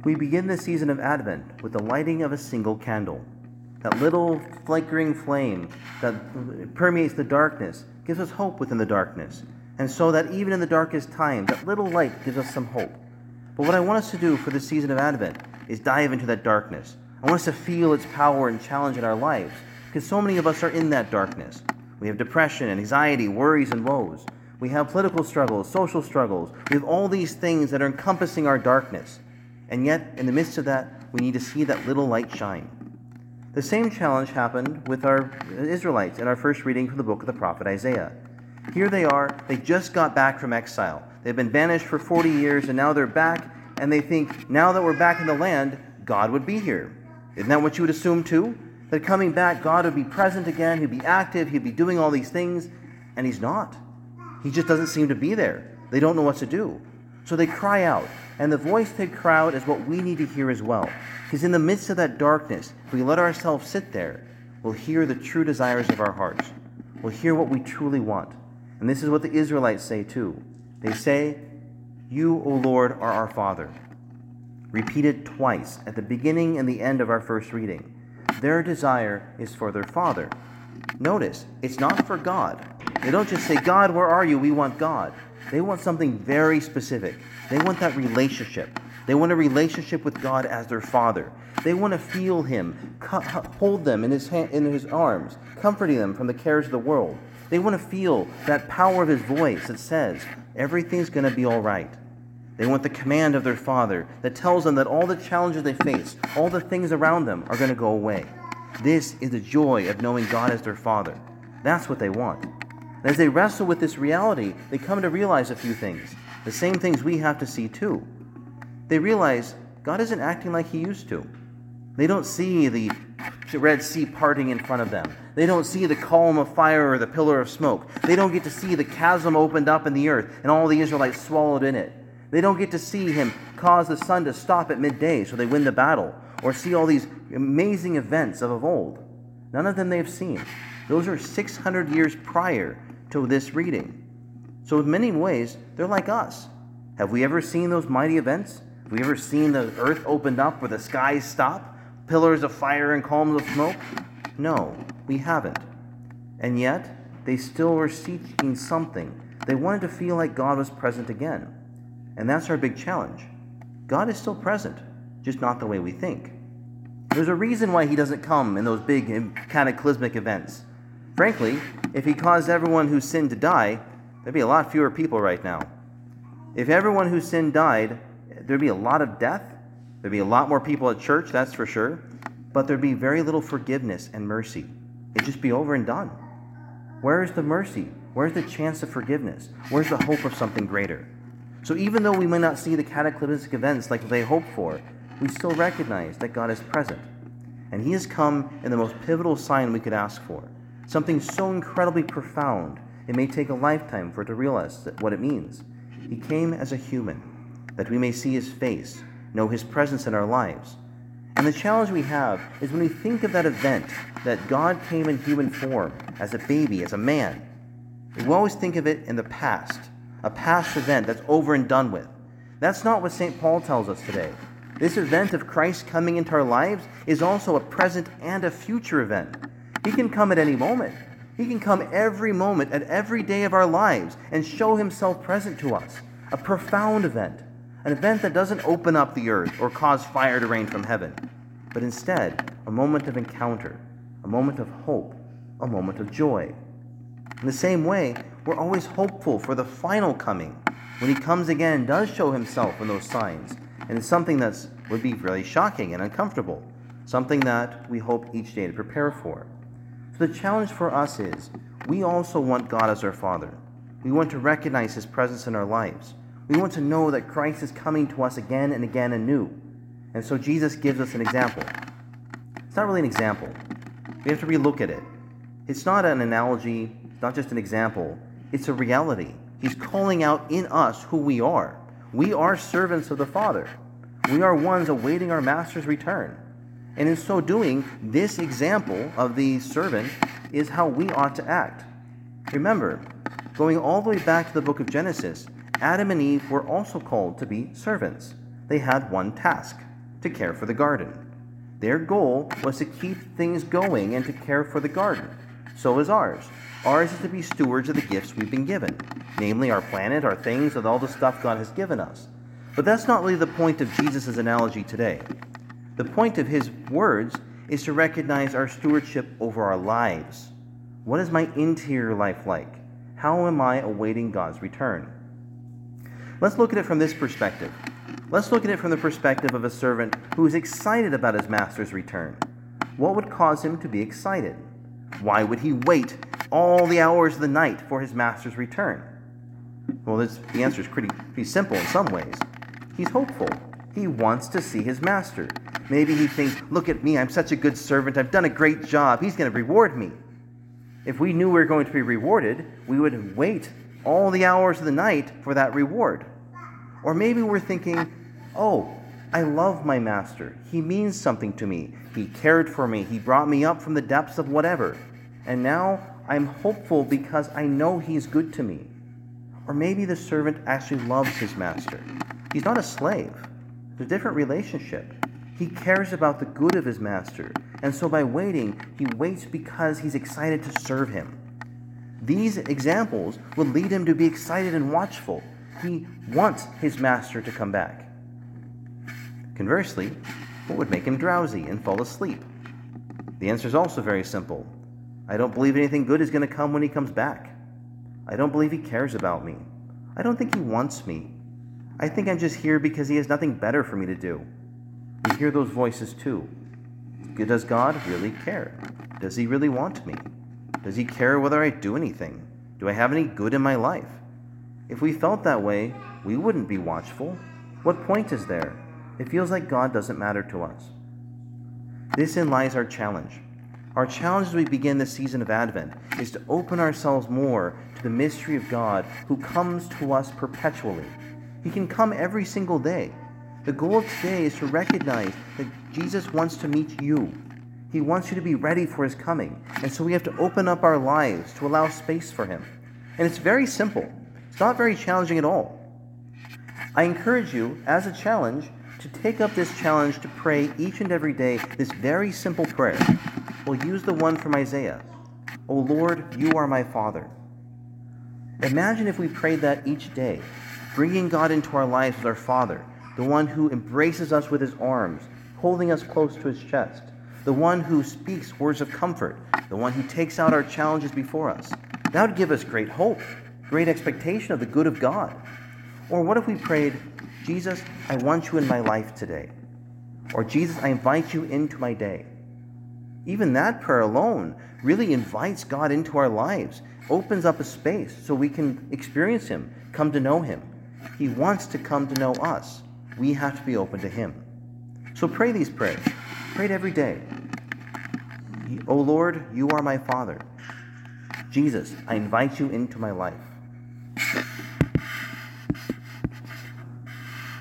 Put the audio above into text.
We begin the season of Advent with the lighting of a single candle. That little flickering flame that permeates the darkness gives us hope within the darkness. And so that even in the darkest times, that little light gives us some hope. But what I want us to do for this season of Advent is dive into that darkness. I want us to feel its power and challenge in our lives, because so many of us are in that darkness. We have depression, anxiety, worries, and woes. We have political struggles, social struggles. We have all these things that are encompassing our darkness. And yet, in the midst of that, we need to see that little light shine. The same challenge happened with our Israelites in our first reading from the book of the prophet Isaiah. Here they are, they just got back from exile. They've been banished for 40 years, and now they're back, and they think, now that we're back in the land, God would be here. Isn't that what you would assume too? That coming back, God would be present again, He'd be active, He'd be doing all these things, and He's not. He just doesn't seem to be there. They don't know what to do. So they cry out, and the voice they cry out is what we need to hear as well. Because in the midst of that darkness, if we let ourselves sit there, we'll hear the true desires of our hearts. We'll hear what we truly want. And this is what the Israelites say too. They say, "You, O Lord, are our Father." Repeated twice at the beginning and the end of our first reading. Their desire is for their Father. Notice, it's not for God. They don't just say, "God, where are you? We want God." They want something very specific. They want that relationship. They want a relationship with God as their Father. They want to feel Him, hold them in His arms, comforting them from the cares of the world. They want to feel that power of His voice that says, everything's going to be all right. They want the command of their Father that tells them that all the challenges they face, all the things around them are going to go away. This is the joy of knowing God as their Father. That's what they want. And as they wrestle with this reality, they come to realize a few things, the same things we have to see too. They realize God isn't acting like He used to. They don't see the Red Sea parting in front of them. They don't see the column of fire or the pillar of smoke. They don't get to see the chasm opened up in the earth and all the Israelites swallowed in it. They don't get to see Him cause the sun to stop at midday so they win the battle, or see all these amazing events of old. None of them they've seen. Those are 600 years prior to this reading. So in many ways, they're like us. Have we ever seen those mighty events? Have we ever seen the earth opened up where the skies stop? Pillars of fire and columns of smoke? No, we haven't. And yet, they still were seeking something. They wanted to feel like God was present again. And that's our big challenge. God is still present, just not the way we think. There's a reason why He doesn't come in those big cataclysmic events. Frankly, if He caused everyone who sinned to die, there'd be a lot fewer people right now. If everyone who sinned died, there'd be a lot of death. There'd be a lot more people at church, that's for sure. But there'd be very little forgiveness and mercy. It'd just be over and done. Where is the mercy? Where's the chance of forgiveness? Where's the hope of something greater? So even though we may not see the cataclysmic events like they hope for, we still recognize that God is present. And He has come in the most pivotal sign we could ask for. Something so incredibly profound, it may take a lifetime for it to realize what it means. He came as a human, that we may see His face, know His presence in our lives. And the challenge we have is when we think of that event, that God came in human form, as a baby, as a man, we always think of it in the past, a past event that's over and done with. That's not what St. Paul tells us today. This event of Christ coming into our lives is also a present and a future event. He can come at any moment. He can come every moment at every day of our lives and show Himself present to us. A profound event. An event that doesn't open up the earth or cause fire to rain from heaven, but instead a moment of encounter, a moment of hope, a moment of joy. In the same way, we're always hopeful for the final coming, when He comes again and does show Himself in those signs. And it's something that would be really shocking and uncomfortable, something that we hope each day to prepare for. So the challenge for us is, we also want God as our Father. We want to recognize His presence in our lives. We want to know that Christ is coming to us again and again anew. And so Jesus gives us an example. It's not really an example. We have to relook at it. It's not an analogy, it's not just an example. It's a reality. He's calling out in us who we are. We are servants of the Father. We are ones awaiting our Master's return. And in so doing, this example of the servant is how we ought to act. Remember, going all the way back to the book of Genesis, Adam and Eve were also called to be servants. They had one task. to care for the garden. Their goal was to keep things going and to care for the garden. So is ours. Ours is to be stewards of the gifts we've been given, namely our planet, our things, and all the stuff God has given us. But that's not really the point of Jesus' analogy today. The point of his words is to recognize our stewardship over our lives. What is my interior life like? How am I awaiting God's return? Let's look at it from this perspective. Let's look at it from the perspective of a servant who is excited about his master's return. What would cause him to be excited? Why would he wait all the hours of the night for his master's return? Well, the answer is pretty simple in some ways. He's hopeful. He wants to see his master. Maybe he thinks, look at me, I'm such a good servant, I've done a great job, he's going to reward me. If we knew we were going to be rewarded, we would wait all the hours of the night for that reward. Or maybe we're thinking, oh, I love my master. He means something to me. He cared for me. He brought me up from the depths of whatever. And now I'm hopeful because I know he's good to me. Or maybe the servant actually loves his master. He's not a slave. It's a different relationship. He cares about the good of his master. And so by waiting, he waits because he's excited to serve him. These examples would lead him to be excited and watchful. He wants his master to come back. Conversely, what would make him drowsy and fall asleep? The answer is also very simple. I don't believe anything good is going to come when he comes back. I don't believe he cares about me. I don't think he wants me. I think I'm just here because he has nothing better for me to do. We hear those voices too. Does God really care? Does he really want me? Does he care whether I do anything? Do I have any good in my life? If we felt that way, we wouldn't be watchful. What point is there? It feels like God doesn't matter to us. This in lies our challenge. Our challenge as we begin this season of Advent is to open ourselves more to the mystery of God who comes to us perpetually. He can come every single day. The goal of today is to recognize that Jesus wants to meet you. He wants you to be ready for his coming. And so we have to open up our lives to allow space for him. And it's very simple. It's not very challenging at all. I encourage you, as a challenge, to take up this challenge to pray each and every day this very simple prayer. We'll use the one from Isaiah. O Lord, you are my Father. Imagine if we prayed that each day, bringing God into our lives as our Father, the one who embraces us with his arms, holding us close to his chest, the one who speaks words of comfort, the one who takes out our challenges before us. That would give us great hope, great expectation of the good of God. Or what if we prayed, Jesus, I want you in my life today. Or Jesus, I invite you into my day. Even that prayer alone really invites God into our lives, opens up a space so we can experience him, come to know him. He wants to come to know us. We have to be open to him. So pray these prayers. Pray it every day. O Lord, you are my Father. Jesus, I invite you into my life.